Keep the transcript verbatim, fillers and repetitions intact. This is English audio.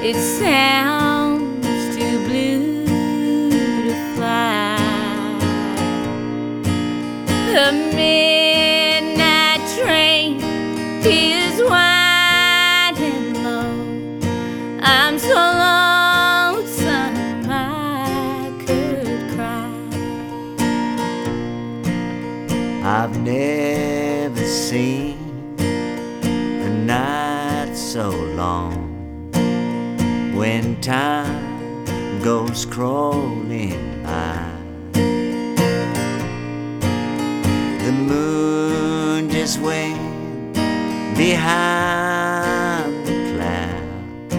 It sounds too blue to fly. The midnight train is winding low. I'm so lonesome I could cry. I've never seen a night so long, when time goes crawling by. The moon just went behind